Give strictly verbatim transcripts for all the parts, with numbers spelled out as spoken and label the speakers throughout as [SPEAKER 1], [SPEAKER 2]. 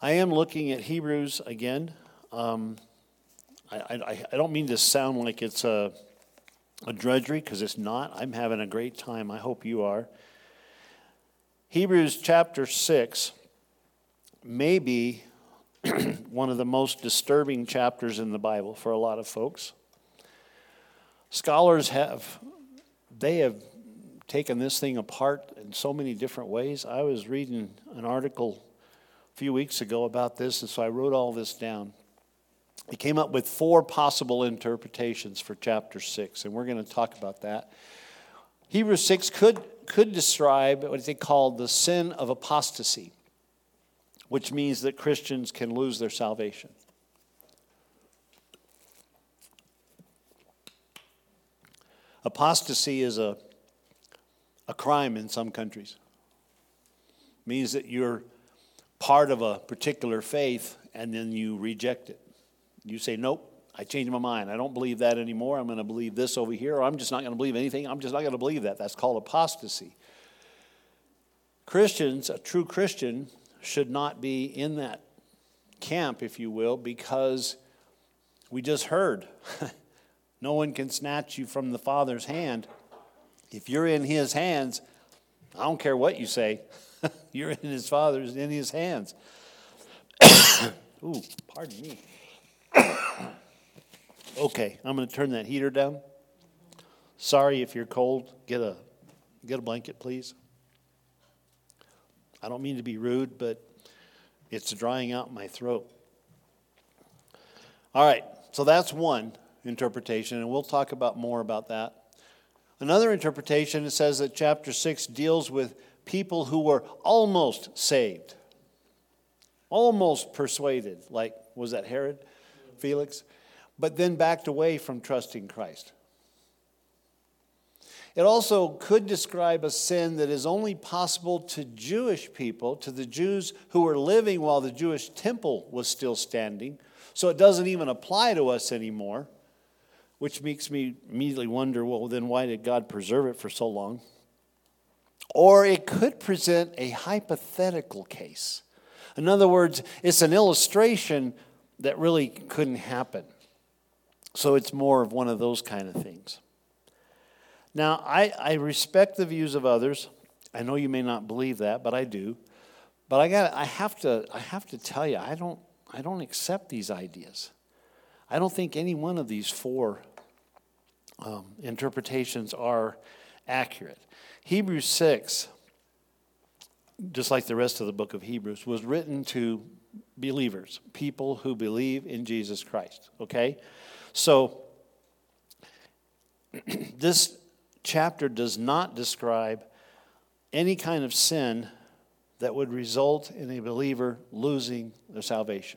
[SPEAKER 1] I am looking at Hebrews again. Um, I, I, I don't mean to sound like it's a, a drudgery, because it's not. I'm having a great time. I hope you are. Hebrews chapter six may be one of the most disturbing chapters in the Bible for a lot of folks. Scholars have, they have taken this thing apart in so many different ways. I was reading an article a few weeks ago about this, and so I wrote all this down. He came up with four possible interpretations for chapter six, and we're going to talk about that. Hebrews six could, could describe what they call the sin of apostasy, which means that Christians can lose their salvation. Apostasy is a, a crime in some countries. It means that you're part of a particular faith and then you reject it. You say, nope, I changed my mind. I don't believe that anymore. I'm going to believe this over here, or I'm just not going to believe anything. I'm just not going to believe that. That's called apostasy. Christians, a true Christian, should not be in that camp, if you will, because we just heard no one can snatch you from the Father's hand. If you're in His hands, I don't care what you say. You're in His Father's, in His hands. Ooh, pardon me. Okay, I'm going to turn that heater down. Sorry if you're cold. Get a get a blanket, please. I don't mean to be rude, but it's drying out my throat. All right, so that's one interpretation, and we'll talk about more about that. Another interpretation, it says that chapter six deals with people who were almost saved, almost persuaded, like, was that Herod, Felix? But then backed away from trusting Christ. It also could describe a sin that is only possible to Jewish people, to the Jews who were living while the Jewish temple was still standing. So it doesn't even apply to us anymore, which makes me immediately wonder, well, then why did God preserve it for so long? Or it could present a hypothetical case. In other words, it's an illustration that really couldn't happen. So it's more of one of those kind of things. Now, I, I respect the views of others. I know you may not believe that, but I do. But I got I have to I have to tell you, I don't I don't accept these ideas. I don't think any one of these four um, interpretations are accurate. Hebrews six, just like the rest of the book of Hebrews, was written to believers, people who believe in Jesus Christ. Okay? So this chapter does not describe any kind of sin that would result in a believer losing their salvation.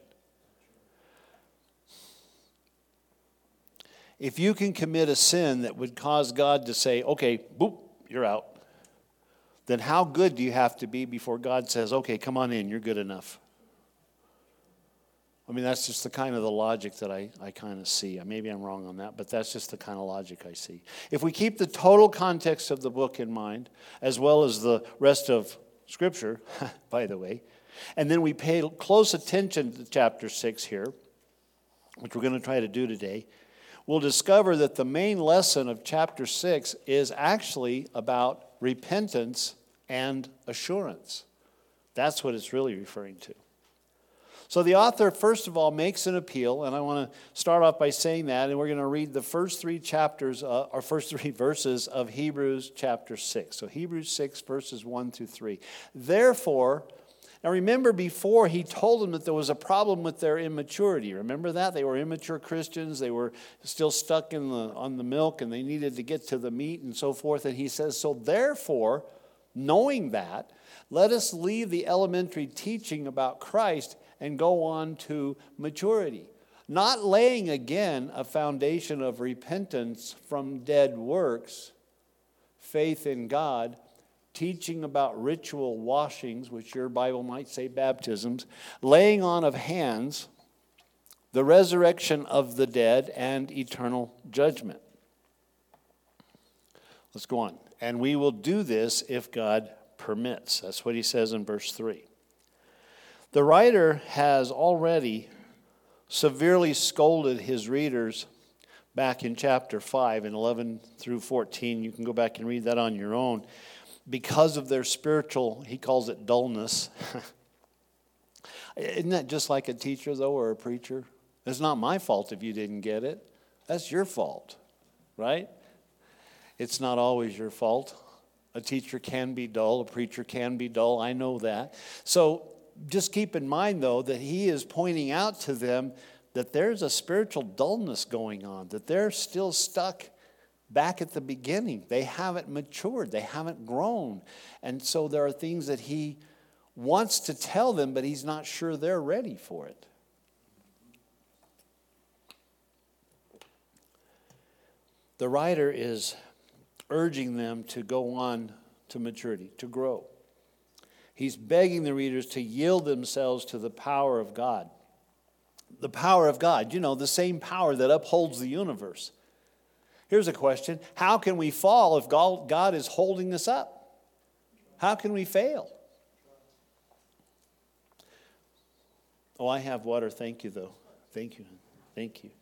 [SPEAKER 1] If you can commit a sin that would cause God to say, okay, boop, you're out, then how good do you have to be before God says, okay, come on in, you're good enough? I mean, that's just the kind of the logic that I, I kind of see. Maybe I'm wrong on that, but that's just the kind of logic I see. If we keep the total context of the book in mind, as well as the rest of Scripture, by the way, and then we pay close attention to chapter six here, which we're going to try to do today, we'll discover that the main lesson of chapter six is actually about repentance and assurance. That's what it's really referring to. So the author, first of all, makes an appeal, and I want to start off by saying that, and we're going to read the first three chapters, uh, or first three verses of Hebrews chapter six. So Hebrews six, verses one through three. Therefore, now remember before he told them that there was a problem with their immaturity. Remember that? They were immature Christians. They were still stuck in the on the milk, and they needed to get to the meat and so forth. And he says, so therefore, knowing that, let us leave the elementary teaching about Christ and go on to maturity, not laying again a foundation of repentance from dead works, faith in God, teaching about ritual washings, which your Bible might say baptisms, laying on of hands, the resurrection of the dead, and eternal judgment. Let's go on. And we will do this if God permits. That's what he says in verse three. The writer has already severely scolded his readers back in chapter five and eleven through fourteen. You can go back and read that on your own. Because of their spiritual, he calls it dullness. Isn't that just like a teacher, though, or a preacher? It's not my fault if you didn't get it. That's your fault, right? It's not always your fault. A teacher can be dull. A preacher can be dull. I know that. So just keep in mind, though, that he is pointing out to them that there's a spiritual dullness going on, that they're still stuck back at the beginning. They haven't matured. They haven't grown. And so there are things that he wants to tell them, but he's not sure they're ready for it. The writer is urging them to go on to maturity, to grow. He's begging the readers to yield themselves to the power of God. The power of God, you know, the same power that upholds the universe. Here's a question. How can we fall if God is holding us up? How can we fail? Oh, I have water. Thank you, though. Thank you. Thank you.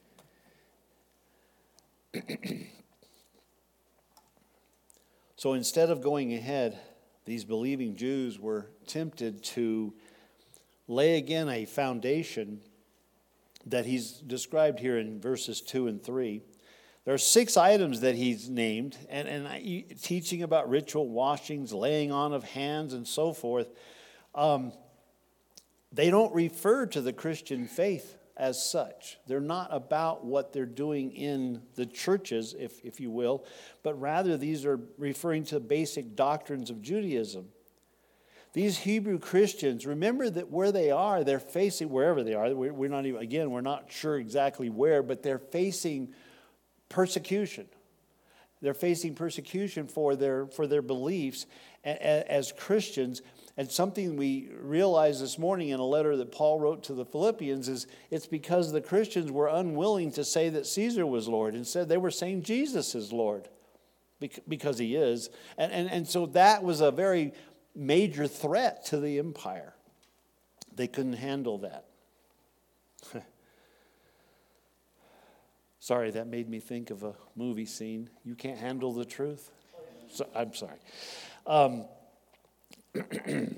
[SPEAKER 1] So instead of going ahead, these believing Jews were tempted to lay again a foundation that he's described here in verses two and three. There are six items that he's named, and, and I, teaching about ritual washings, laying on of hands, and so forth. Um, they don't refer to the Christian faith as such. They're not about what they're doing in the churches, if, if you will, but rather these are referring to basic doctrines of Judaism. These Hebrew Christians, remember that where they are, they're facing, wherever they are, we're not even, again, we're not sure exactly where, but they're facing persecution. They're facing persecution for their for their beliefs as Christians. And something we realized this morning in a letter that Paul wrote to the Philippians is it's because the Christians were unwilling to say that Caesar was Lord. Instead, they were saying Jesus is Lord because he is. And, and, and so that was a very major threat to the empire. They couldn't handle that. Sorry, that made me think of a movie scene. You can't handle the truth? So, I'm sorry. Um, the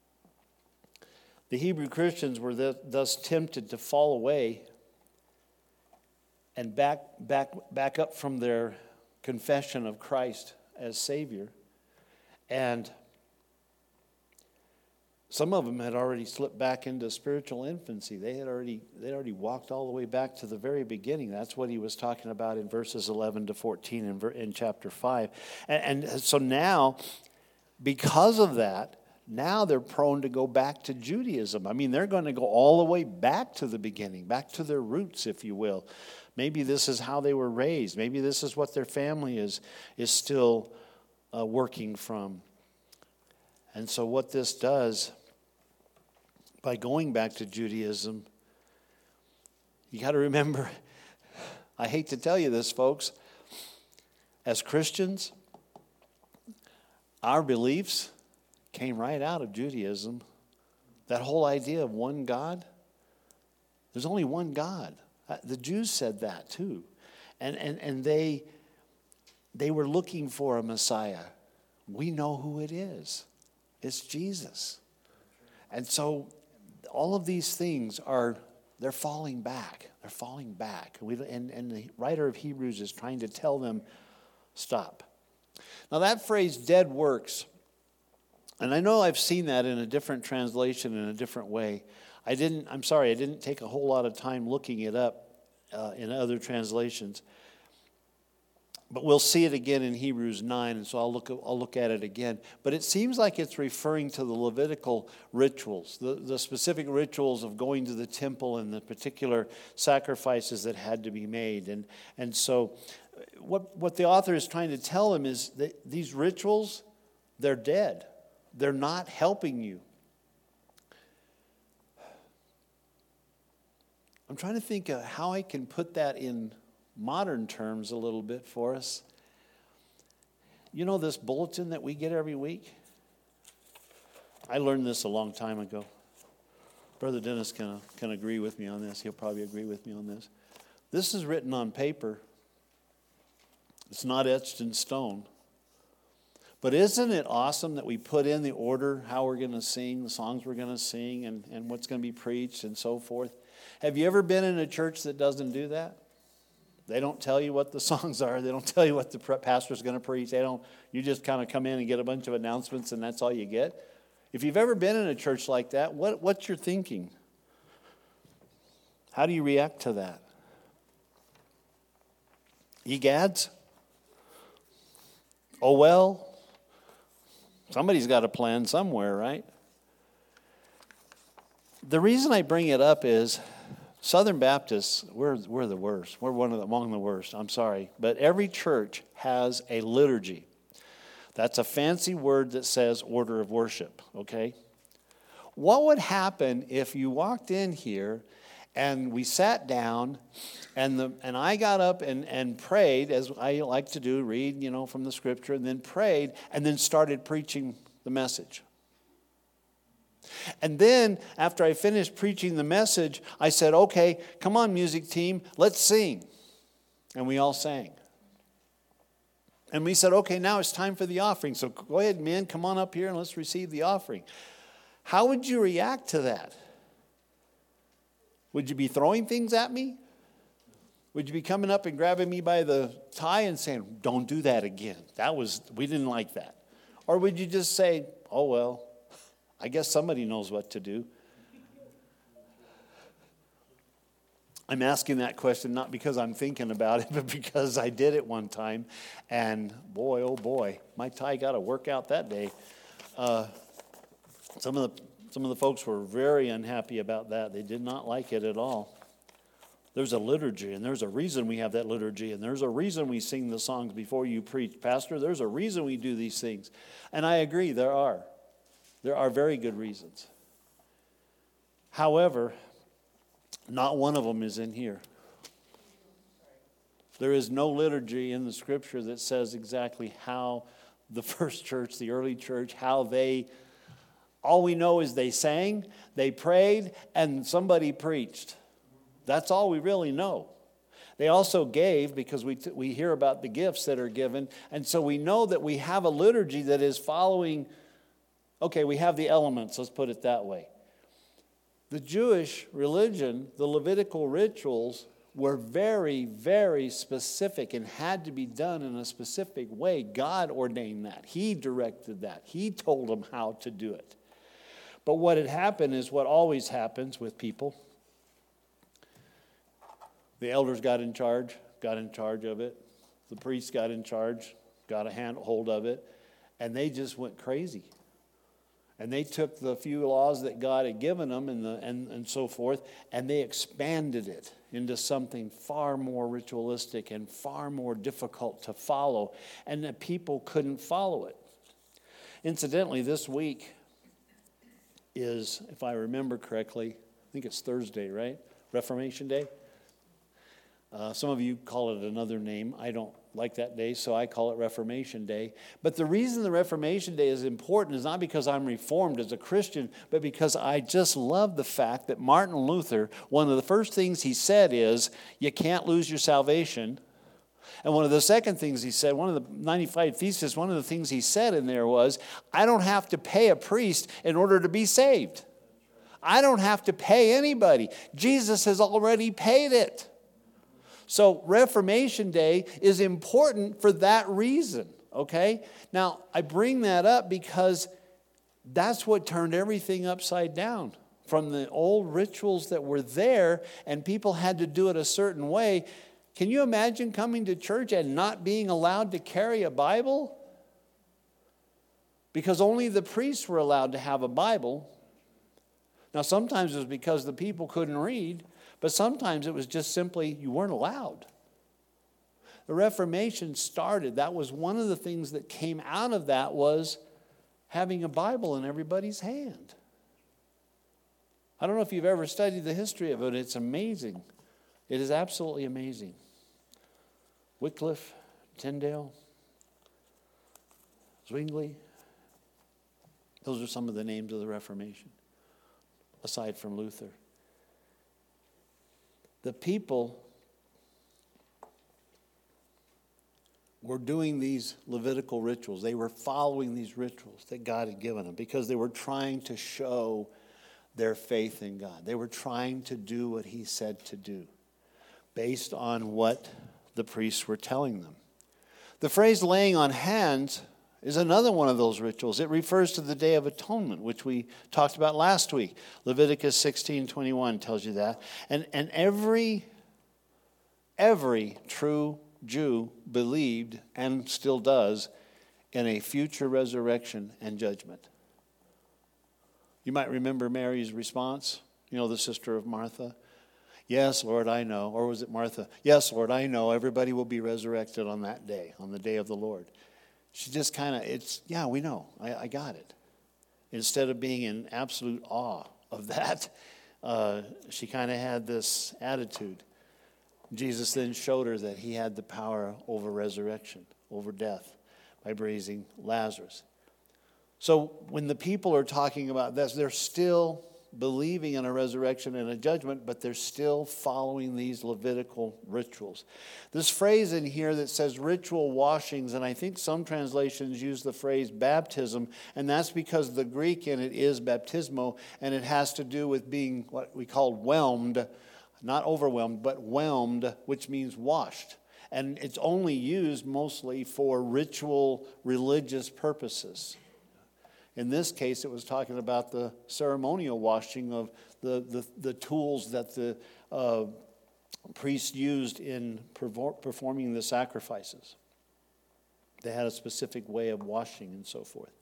[SPEAKER 1] Hebrew Christians were thus tempted to fall away and back, back, back up from their confession of Christ as Savior. And some of them had already slipped back into spiritual infancy. They had already they had already walked all the way back to the very beginning. That's what he was talking about in verses eleven to fourteen in, in chapter five. And, and so now, because of that, now they're prone to go back to Judaism. I mean, they're going to go all the way back to the beginning, back to their roots, if you will. Maybe this is how they were raised. Maybe this is what their family is, is still uh, working from. And so what this does, by going back to Judaism, you got to remember, I hate to tell you this, folks, as Christians, our beliefs came right out of Judaism. That whole idea of one God, there's only one God. The Jews said that too. And, and, and they, they were looking for a Messiah. We know who it is. It's Jesus. And so all of these things are, they're falling back. They're falling back. We, and, and the writer of Hebrews is trying to tell them, stop. Now that phrase, dead works, and I know I've seen that in a different translation in a different way. I didn't, I'm sorry, I didn't take a whole lot of time looking it up uh, in other translations. But we'll see it again in Hebrews nine, and so I'll look, I'll look at it again. But it seems like it's referring to the Levitical rituals, the, the specific rituals of going to the temple and the particular sacrifices that had to be made. And, and so what, what the author is trying to tell them is that these rituals, they're dead. They're not helping you. I'm trying to think of how I can put that in modern terms a little bit for us. You know this bulletin that we get every week? I learned this a long time ago. Brother Dennis can, can agree with me on this. He'll probably agree with me on this. This is written on paper. It's not etched in stone. But isn't it awesome that we put in the order, how we're going to sing, the songs we're going to sing, and, and what's going to be preached and so forth? Have you ever been in a church that doesn't do that? They don't tell you what the songs are. They don't tell you what the pastor's going to preach. They don't. You just kind of come in and get a bunch of announcements, and that's all you get. If you've ever been in a church like that, what, what's your thinking? How do you react to that? Egads? Oh, well. Somebody's got a plan somewhere, right? The reason I bring it up is Southern Baptists, we're, we're the worst. We're one of the, among the worst. I'm sorry. But every church has a liturgy. That's a fancy word that says order of worship, okay? What would happen if you walked in here and we sat down and the and I got up and, and prayed, as I like to do, read, you know, from the scripture, and then prayed, and then started preaching the message. And then, after I finished preaching the message, I said, okay, come on, music team, let's sing. And we all sang. And we said, okay, now it's time for the offering. So go ahead, men, come on up here and let's receive the offering. How would you react to that? Would you be throwing things at me? Would you be coming up and grabbing me by the tie and saying, don't do that again? That was, we didn't like that. Or would you just say, oh, well, I guess somebody knows what to do? I'm asking that question not because I'm thinking about it, but because I did it one time. And boy, oh boy, my tie got a workout that day. Uh, some of the some of the folks were very unhappy about that. They did not like it at all. There's a liturgy, and there's a reason we have that liturgy, and there's a reason we sing the songs before you preach. Pastor, there's a reason we do these things. And I agree, there are. There are very good reasons. However, not one of them is in here. There is no liturgy in the scripture that says exactly how the first church, the early church, how they, all we know is they sang, they prayed, and somebody preached. That's all we really know. They also gave, because we, t- we hear about the gifts that are given, and so we know that we have a liturgy that is following, okay, we have the elements, let's put it that way. The Jewish religion, the Levitical rituals, were very, very specific and had to be done in a specific way. God ordained that. He directed that. He told them how to do it. But what had happened is what always happens with people. The elders got in charge, got in charge of it. The priests got in charge, got a hand hold of it, and they just went crazy. And they took the few laws that God had given them and, the, and, and so forth, and they expanded it into something far more ritualistic and far more difficult to follow, and the people couldn't follow it. Incidentally, this week is, if I remember correctly, I think it's Thursday, right? Reformation Day. Uh, some of you call it another name. I don't like that day, so I call it Reformation Day. But the reason the Reformation Day is important is not because I'm Reformed as a Christian, but because I just love the fact that Martin Luther, one of the first things he said is, you can't lose your salvation. And one of the second things he said, one of the ninety-five Theses, one of the things he said in there was, I don't have to pay a priest in order to be saved. I don't have to pay anybody. Jesus has already paid it. So Reformation Day is important for that reason, okay? Now, I bring that up because that's what turned everything upside down. From the old rituals that were there, and people had to do it a certain way. Can you imagine coming to church and not being allowed to carry a Bible? Because only the priests were allowed to have a Bible. Now, sometimes it was because the people couldn't read. But sometimes it was just simply you weren't allowed. The Reformation started. That was one of the things that came out of that was having a Bible in everybody's hand. I don't know if you've ever studied the history of it. It's amazing. It is absolutely amazing. Wycliffe, Tyndale, Zwingli. Those are some of the names of the Reformation. aside from Luther. The people were doing these Levitical rituals. They were following these rituals that God had given them because they were trying to show their faith in God. They were trying to do what he said to do based on what the priests were telling them. The phrase laying on hands is another one of those rituals. It refers to the Day of Atonement, which we talked about last week. Leviticus sixteen twenty-one tells you that. And, and every, every true Jew believed, and still does, in a future resurrection and judgment. You might remember Mary's response, you know, the sister of Martha. Yes, Lord, I know. Or was it Martha? Yes, Lord, I know. Everybody will be resurrected on that day, on the day of the Lord. She just kind of, it's, yeah, we know. I, I got it. Instead of being in absolute awe of that, uh, she kind of had this attitude. Jesus then showed her that he had the power over resurrection, over death, by raising Lazarus. So when the people are talking about this, they're still believing in a resurrection and a judgment, but they're still following these Levitical rituals. This phrase in here that says ritual washings, and I think some translations use the phrase baptism, and that's because the Greek in it is baptismo, and it has to do with being what we call whelmed, not overwhelmed, but whelmed, which means washed. And it's only used mostly for ritual religious purposes. In this case, it was talking about the ceremonial washing of the, the, the tools that the uh, priests used in performing the sacrifices. They had a specific way of washing and so forth.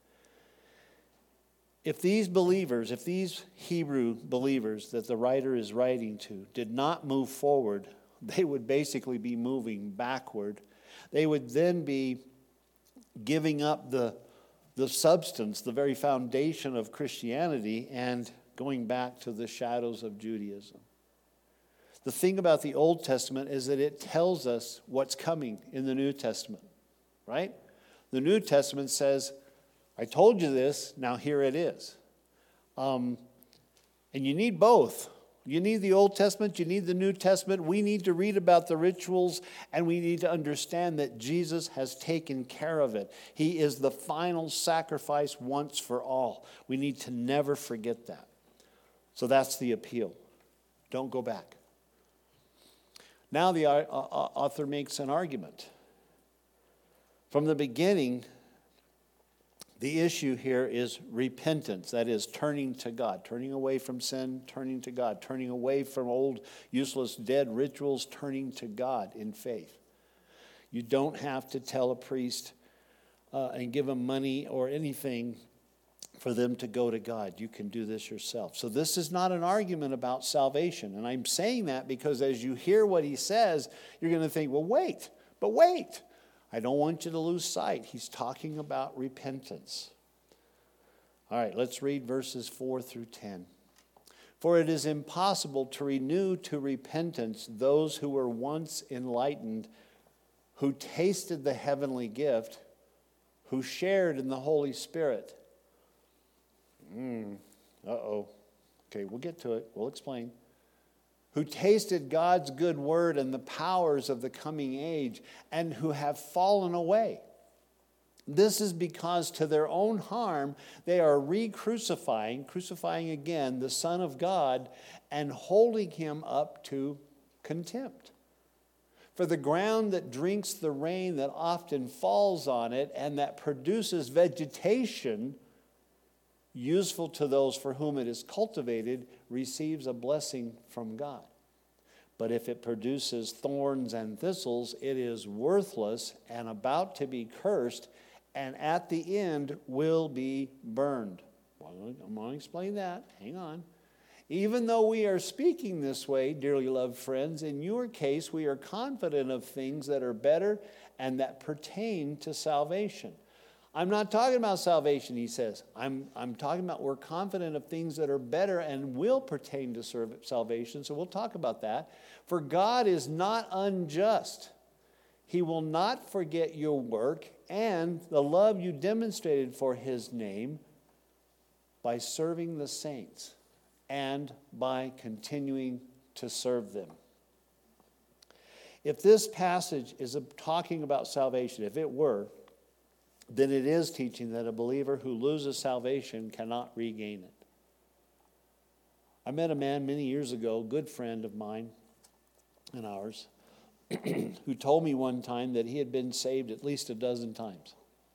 [SPEAKER 1] If these believers, if these Hebrew believers that the writer is writing to did not move forward, they would basically be moving backward. They would then be giving up the the substance, the very foundation of Christianity, and going back to the shadows of Judaism. The thing about the Old Testament is that it tells us what's coming in the New Testament, right? The New Testament says, I told you this, now here it is. Um, and you need both. You need the Old Testament, you need the New Testament. We need to read about the rituals, and we need to understand that Jesus has taken care of it. He is the final sacrifice once for all. We need to never forget that. So that's the appeal. Don't go back. Now the author makes an argument. From the beginning, the issue here is repentance, that is, turning to God, turning away from sin, turning to God, turning away from old, useless, dead rituals, turning to God in faith. You don't have to tell a priest uh, and give them money or anything for them to go to God. You can do this yourself. So this is not an argument about salvation. And I'm saying that because as you hear what he says, you're going to think, well, wait, but wait. I don't want you to lose sight. He's talking about repentance. All right, let's read verses four through ten. For it is impossible to renew to repentance those who were once enlightened, who tasted the heavenly gift, who shared in the Holy Spirit. Mm, uh-oh. Okay, we'll get to it. We'll explain. Who tasted God's good word and the powers of the coming age, and who have fallen away. This is because to their own harm they are re-crucifying, crucifying again the Son of God, and holding him up to contempt. For the ground that drinks the rain that often falls on it, and that produces vegetation useful to those for whom it is cultivated, receives a blessing from God. But if it produces thorns and thistles, it is worthless and about to be cursed, and at the end will be burned. Well, I'm going to explain that. Hang on. Even though we are speaking this way, dearly loved friends, in your case we are confident of things that are better and that pertain to salvation. I'm not talking about salvation, he says. I'm, I'm talking about we're confident of things that are better and will pertain to serve, salvation. So we'll talk about that. For God is not unjust. He will not forget your work and the love you demonstrated for his name by serving the saints and by continuing to serve them. If this passage is talking about salvation, if it were, then it is teaching that a believer who loses salvation cannot regain it. I met a man many years ago, a good friend of mine and ours, who told me one time that he had been saved at least a dozen times.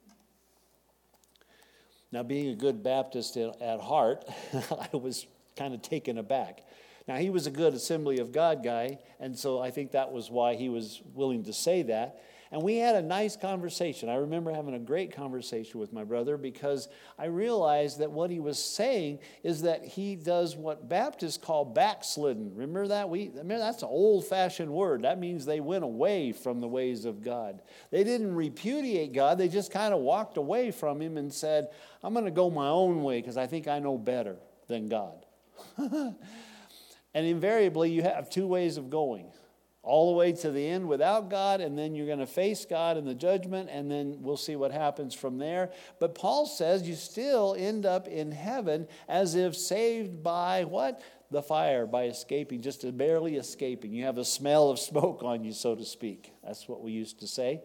[SPEAKER 1] Now, being a good Baptist at heart, I was kind of taken aback. Now, he was a good Assembly of God guy, and so I think that was why he was willing to say that. And we had a nice conversation. I remember having a great conversation with my brother because I realized that what he was saying is that he does what Baptists call backslidden. Remember that? We, I mean, that's an old-fashioned word. That means they went away from the ways of God. They didn't repudiate God. They just kind of walked away from him and said, I'm going to go my own way because I think I know better than God. And invariably, you have two ways of going. All the way to the end without God, and then you're going to face God in the judgment, and then we'll see what happens from there. But Paul says you still end up in heaven as if saved by what? The fire, by escaping, just barely escaping. You have a smell of smoke on you, so to speak. That's what we used to say.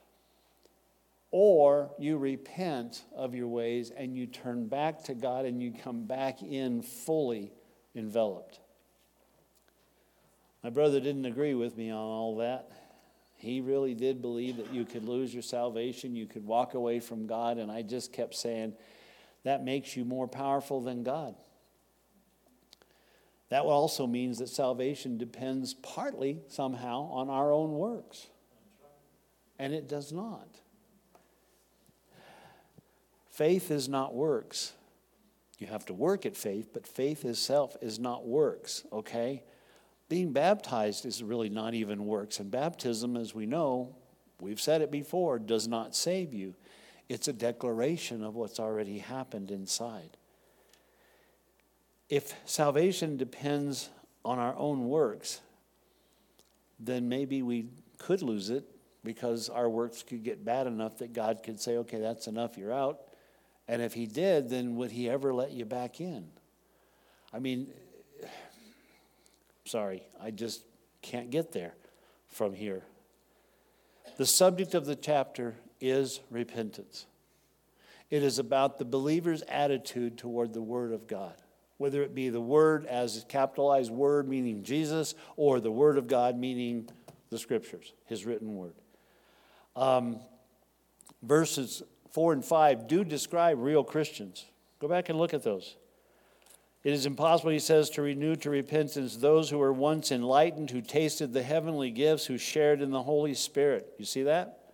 [SPEAKER 1] Or you repent of your ways, and you turn back to God, and you come back in fully enveloped. My brother didn't agree with me on all that. He really did believe that you could lose your salvation, you could walk away from God, and I just kept saying, that makes you more powerful than God. That also means that salvation depends partly, somehow, on our own works. And it does not. Faith is not works. You have to work at faith, but faith itself is not works, okay? Being baptized is really not even works. And baptism, as we know, we've said it before, does not save you. It's a declaration of what's already happened inside. If salvation depends on our own works, then maybe we could lose it because our works could get bad enough that God could say, okay, that's enough, you're out. And if he did, then would he ever let you back in? I mean, sorry, I just can't get there from here. The subject of the chapter is repentance. It is about the believer's attitude toward the Word of God, whether it be the Word as a capitalized word meaning Jesus or the Word of God meaning the Scriptures, His written Word. Um, verses four and five do describe real Christians. Go back and look at those. It is impossible, he says, to renew to repentance those who were once enlightened, who tasted the heavenly gifts, who shared in the Holy Spirit. You see that?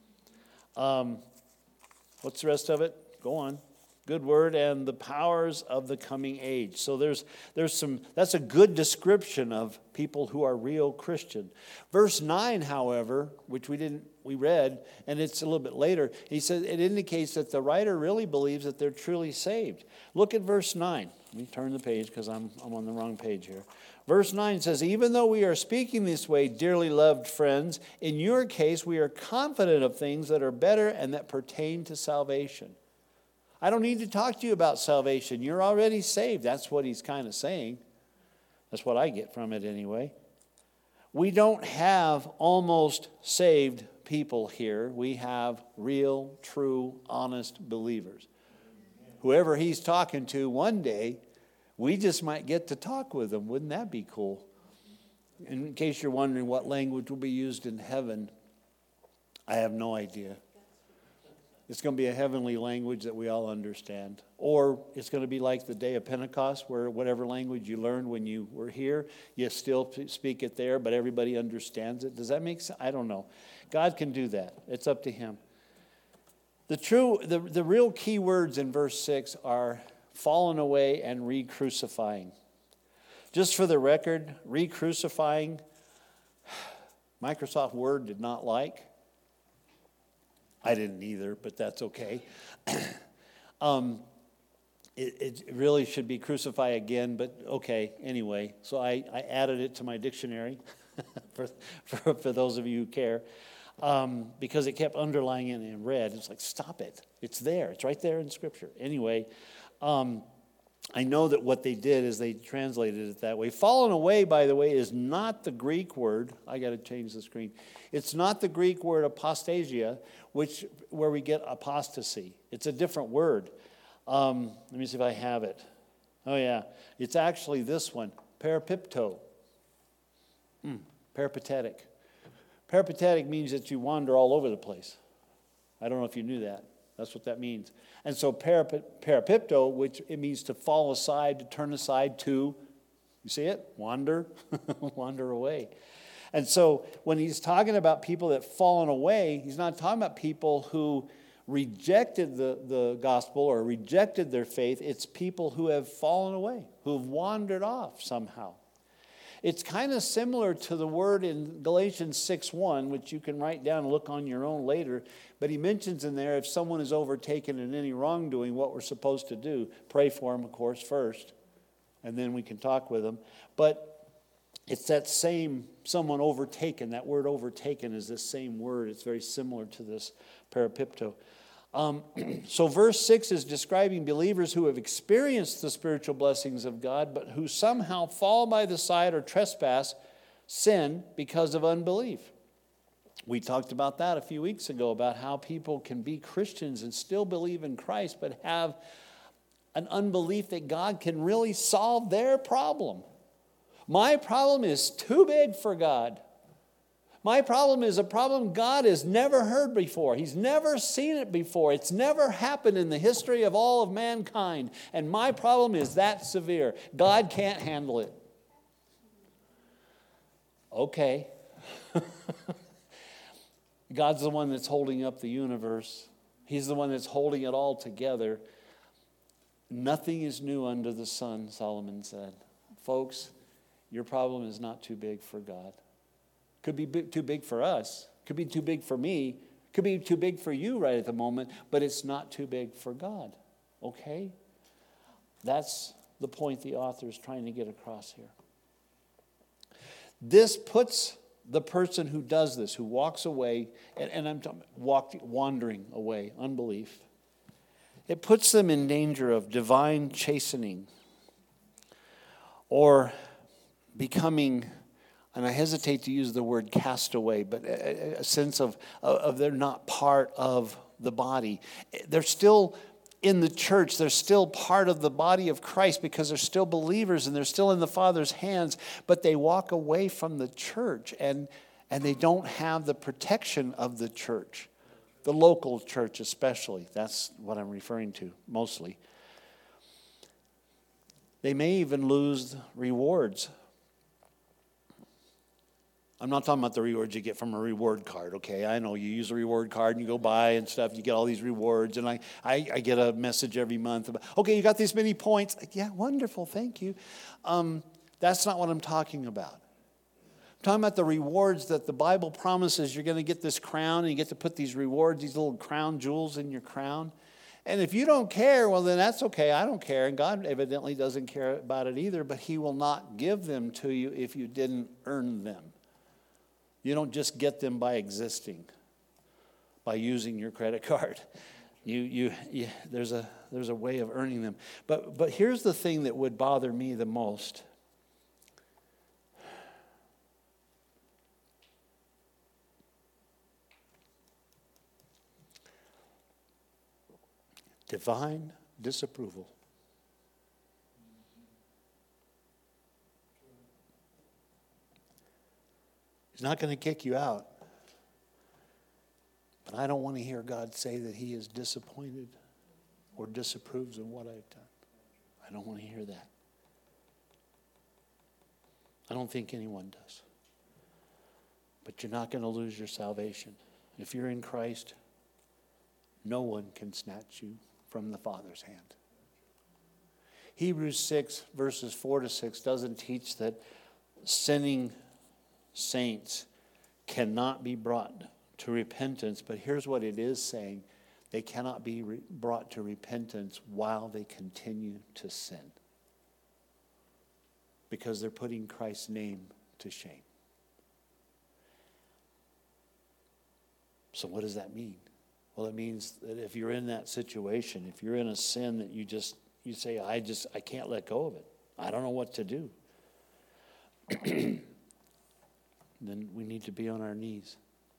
[SPEAKER 1] Um, what's the rest of it? Go on. Good word, and the powers of the coming age. So there's there's some, that's a good description of people who are real Christian. Verse nine, however, which we didn't, we read, and it's a little bit later, he says it indicates that the writer really believes that they're truly saved. Look at verse nine. Let me turn the page because I'm, I'm on the wrong page here. Verse nine says, even though we are speaking this way, dearly loved friends, in your case we are confident of things that are better and that pertain to salvation. I don't need to talk to you about salvation. You're already saved. That's what he's kind of saying. That's what I get from it anyway. We don't have almost saved people here. We have real, true, honest believers. Whoever he's talking to one day, we just might get to talk with them. Wouldn't that be cool? In case you're wondering what language will be used in heaven, I have no idea. It's going to be a heavenly language that we all understand. Or it's going to be like the day of Pentecost, where whatever language you learned when you were here, you still speak it there, but everybody understands it. Does that make sense? I don't know. God can do that. It's up to him. The true, the, the real key words in verse six are fallen away and re-crucifying. Just for the record, re-crucifying, Microsoft Word did not like. I didn't either, but that's okay. um, it, it really should be crucify again, but okay, anyway. So I, I added it to my dictionary for, for, for those of you who care, um, because it kept underlining it in red. It's like, stop it. It's there. It's right there in Scripture. Anyway, um, I know that what they did is they translated it that way. Fallen away, by the way, is not the Greek word. I got to change the screen. It's not the Greek word apostasia, which where we get apostasy. It's a different word. Um, let me see if I have it. Oh yeah, it's actually this one, parapipto. Mm, peripatetic. Peripatetic means that you wander all over the place. I don't know if you knew that. That's what that means. And so parapipto, which it means to fall aside, to turn aside, to, you see it? Wander, wander away. And so when he's talking about people that fallen away, he's not talking about people who rejected the, the gospel or rejected their faith. It's people who have fallen away, who have wandered off somehow. It's kind of similar to the word in Galatians six one, which you can write down and look on your own later. But he mentions in there, if someone is overtaken in any wrongdoing, what we're supposed to do. Pray for them, of course, first, and then we can talk with them. But it's that same, someone overtaken. That word overtaken is this same word. It's very similar to this parapipto. Um, so verse six is describing believers who have experienced the spiritual blessings of God, but who somehow fall by the side or trespass, sin, because of unbelief. We talked about that a few weeks ago, about how people can be Christians and still believe in Christ, but have an unbelief that God can really solve their problem. My problem is too big for God. My problem is a problem God has never heard before. He's never seen it before. It's never happened in the history of all of mankind. And my problem is that severe. God can't handle it. Okay. God's the one that's holding up the universe. He's the one that's holding it all together. Nothing is new under the sun, Solomon said. Folks, your problem is not too big for God. Could be big, too big for us. Could be too big for me. Could be too big for you right at the moment, but it's not too big for God. Okay? That's the point the author is trying to get across here. This puts the person who does this, who walks away, and, and I'm talking walk, wandering away, unbelief, it puts them in danger of divine chastening or becoming, and I hesitate to use the word castaway, but a, a sense of, of they're not part of the body. They're still in the church. They're still part of the body of Christ because they're still believers and they're still in the Father's hands, but they walk away from the church and, and they don't have the protection of the church, the local church especially. That's what I'm referring to mostly. They may even lose rewards. I'm not talking about the rewards you get from a reward card, okay? I know you use a reward card and you go buy and stuff. You get all these rewards. And I, I, I get a message every month about, okay, you got these many points. Like, yeah, wonderful, thank you. Um, that's not what I'm talking about. I'm talking about the rewards that the Bible promises. You're going to get this crown and you get to put these rewards, these little crown jewels in your crown. And if you don't care, well, then that's okay. I don't care. And God evidently doesn't care about it either. But he will not give them to you if you didn't earn them. You don't just get them by existing, by using your credit card. You, you, you, there's a, there's a way of earning them. But, but here's the thing that would bother me the most. Divine disapproval. He's not going to kick you out. But I don't want to hear God say that he is disappointed or disapproves of what I've done. I don't want to hear that. I don't think anyone does. But you're not going to lose your salvation. If you're in Christ, no one can snatch you from the Father's hand. Hebrews six, verses four to six doesn't teach that sinning saints cannot be brought to repentance, but here's what it is saying. They cannot be re- brought to repentance while they continue to sin, because they're putting Christ's name to shame. So what does that mean? Well, it means that if you're in that situation, if you're in a sin that you just, you say, I just, I can't let go of it. I don't know what to do. Then we need to be on our knees.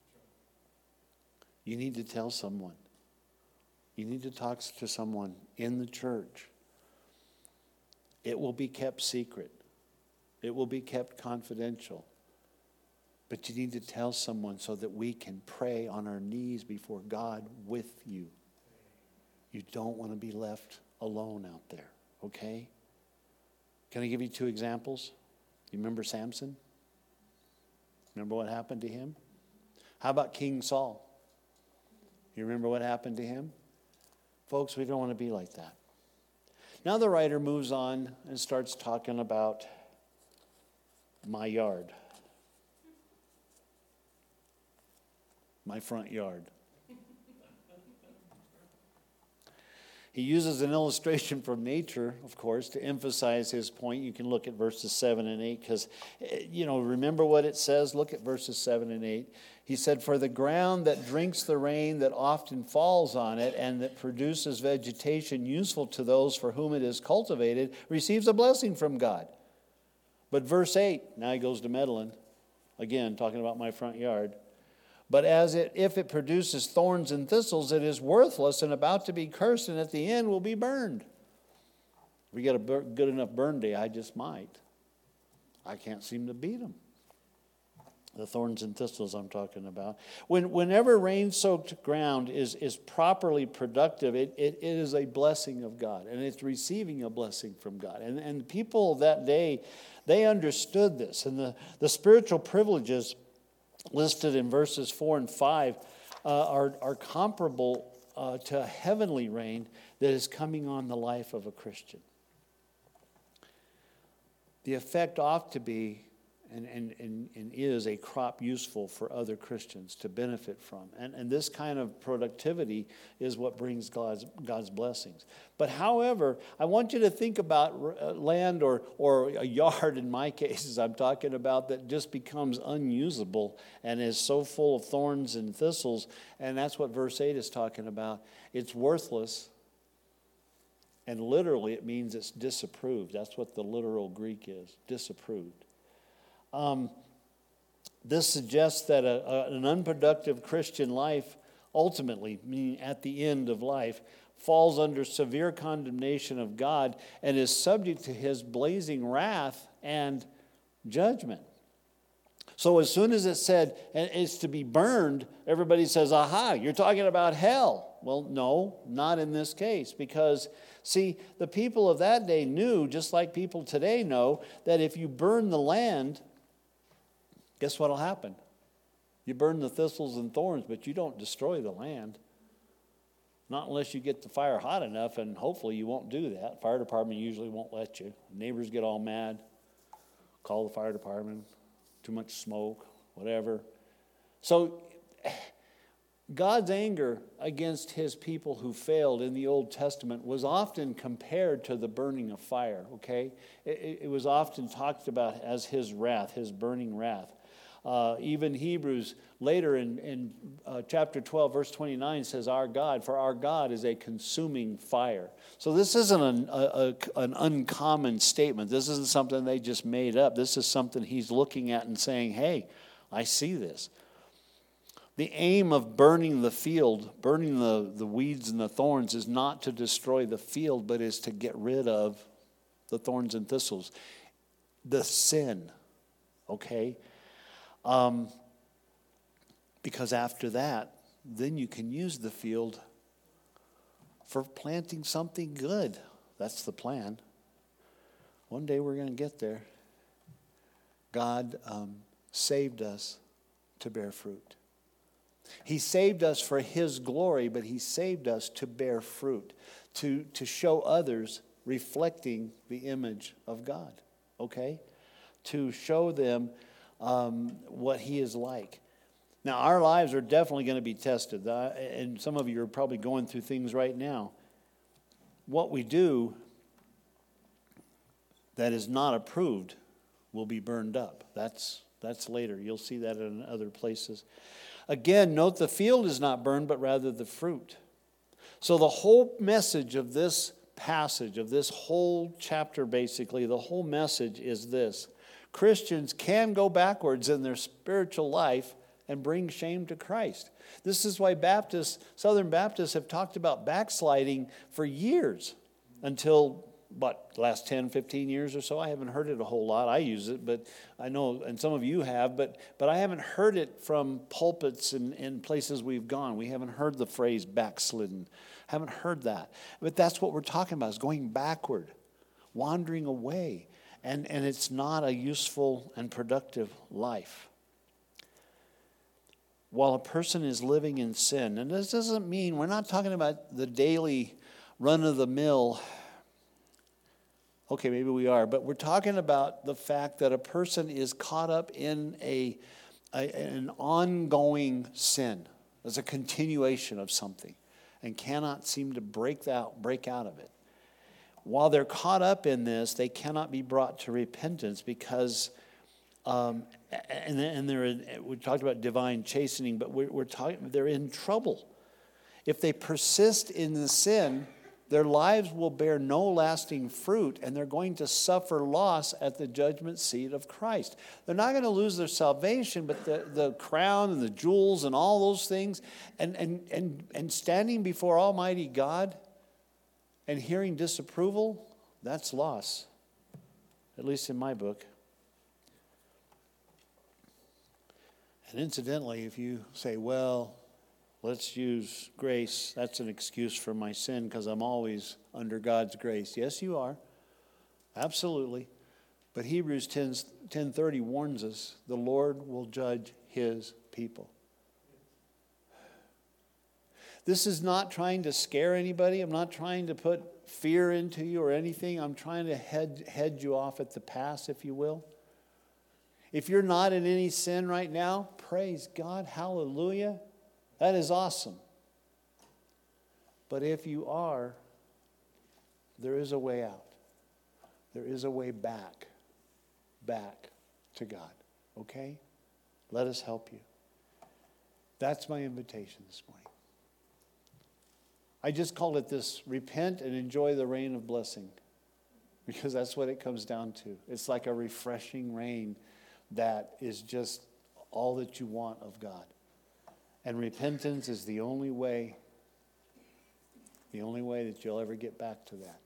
[SPEAKER 1] You need to tell someone. You need to talk to someone in the church. It will be kept secret. It will be kept confidential. But you need to tell someone so that we can pray on our knees before God with you. You don't want to be left alone out there, okay? Can I give you two examples? You remember Samson? Remember what happened to him? How about King Saul? You remember what happened to him? Folks, we don't want to be like that. Now the writer moves on and starts talking about my yard. My front yard. He uses an illustration from nature, of course, to emphasize his point. You can look at verses seven and eight because, you know, remember what it says? Look at verses seven and eight. He said, for the ground that drinks the rain that often falls on it and that produces vegetation useful to those for whom it is cultivated receives a blessing from God. But verse eight, now he goes to meddling. Again, talking about my front yard. But as it, if it produces thorns and thistles, it is worthless and about to be cursed, and at the end will be burned. If we get a good enough burn day, I just might. I can't seem to beat them. The thorns and thistles I'm talking about. When, whenever rain-soaked ground is, is properly productive, it, it, it is a blessing of God, and it's receiving a blessing from God. And, and people of that day, they understood this, and the, the spiritual privileges listed in verses four and five uh, are, are comparable uh, to a heavenly rain that is coming on the life of a Christian. The effect ought to be and, and, and, and is a crop useful for other Christians to benefit from. And, and this kind of productivity is what brings God's, God's blessings. But however, I want you to think about land or, or a yard, in my cases I'm talking about, that just becomes unusable and is so full of thorns and thistles. And that's what verse eight is talking about. It's worthless. And literally it means it's disapproved. That's what the literal Greek is, disapproved. Um, this suggests that a, a, an unproductive Christian life, ultimately, meaning at the end of life, falls under severe condemnation of God and is subject to his blazing wrath and judgment. So as soon as it said it's to be burned, everybody says, aha, you're talking about hell. Well, no, not in this case, because, see, the people of that day knew, just like people today know, that if you burn the land, guess what will happen? You burn the thistles and thorns, but you don't destroy the land. Not unless you get the fire hot enough, and hopefully you won't do that. Fire department usually won't let you. Neighbors get all mad, call the fire department, too much smoke, whatever. So God's anger against his people who failed in the Old Testament was often compared to the burning of fire, okay? It, it was often talked about as his wrath, his burning wrath. Uh, even Hebrews later in, in uh, chapter twelve, verse twenty-nine says, our God, for our God is a consuming fire. So this isn't an, a, a, an uncommon statement. This isn't something they just made up. This is something he's looking at and saying, hey, I see this. The aim of burning the field, burning the, the weeds and the thorns, is not to destroy the field, but is to get rid of the thorns and thistles. The sin, okay? Um, because after that, then you can use the field for planting something good. That's the plan. One day we're going to get there. God um, saved us to bear fruit. He saved us for his glory, but he saved us to bear fruit, to, to show others reflecting the image of God, okay? To show them um, what he is like. Now, our lives are definitely going to be tested, uh, and some of you are probably going through things right now. What we do that is not approved will be burned up. That's, that's later. You'll see that in other places. Again, note the field is not burned, but rather the fruit. So the whole message of this passage of this whole chapter, basically, the whole message is this. Christians can go backwards in their spiritual life and bring shame to Christ. This is why Baptists, Southern Baptists have talked about backsliding for years until, what, last ten, fifteen years or so. I haven't heard it a whole lot. I use it, but I know, and some of you have, but but I haven't heard it from pulpits and, and places we've gone. We haven't heard the phrase backslidden. Haven't heard that. But that's what we're talking about, is going backward, wandering away. And, and it's not a useful and productive life. While a person is living in sin, and this doesn't mean, we're not talking about the daily run-of-the-mill, okay, maybe we are, but we're talking about the fact that a person is caught up in a, a an ongoing sin. There's a continuation of something and cannot seem to break out, break out of it. While they're caught up in this, they cannot be brought to repentance because, um, and, and they're in, we talked about divine chastening, but we're, we're talking, they're in trouble. If they persist in the sin, their lives will bear no lasting fruit, and they're going to suffer loss at the judgment seat of Christ. They're not going to lose their salvation, but the, the crown and the jewels and all those things, and, and, and, and standing before Almighty God and hearing disapproval, that's loss, at least in my book. And incidentally, if you say, well, let's use grace, that's an excuse for my sin because I'm always under God's grace. Yes, you are. Absolutely. But Hebrews ten thirty warns us, the Lord will judge his people. This is not trying to scare anybody. I'm not trying to put fear into you or anything. I'm trying to head, head you off at the pass, if you will. If you're not in any sin right now, praise God, hallelujah. That is awesome. But if you are, there is a way out. There is a way back, back to God. Okay? Let us help you. That's my invitation this morning. I just called it this: repent and enjoy the rain of blessing. Because that's what it comes down to. It's like a refreshing rain that is just all that you want of God. And repentance is the only way, the only way that you'll ever get back to that.